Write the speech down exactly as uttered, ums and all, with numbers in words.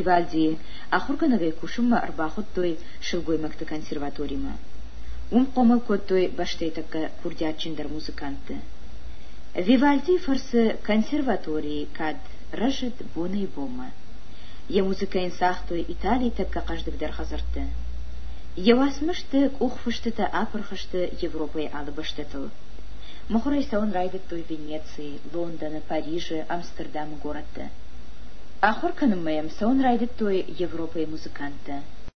Вивальди ахурганагай кушумма арбахоттой шилгоймакты консерваторима. Ум комал коттой баштейтакка курдячиндар музыканты. Вивальди фарсы консерватории кад ражет бона и бома. Я музыкаин сахтой Италии такка каждый дар хазарты. Я восмышты кухфышты-то апархашты Европой алыбаштетл. Мохурай саун райдет той Венеции, Лондона, Парижа, Амстердама городта. Ахор каным моем саун райдет той Европой музыканта.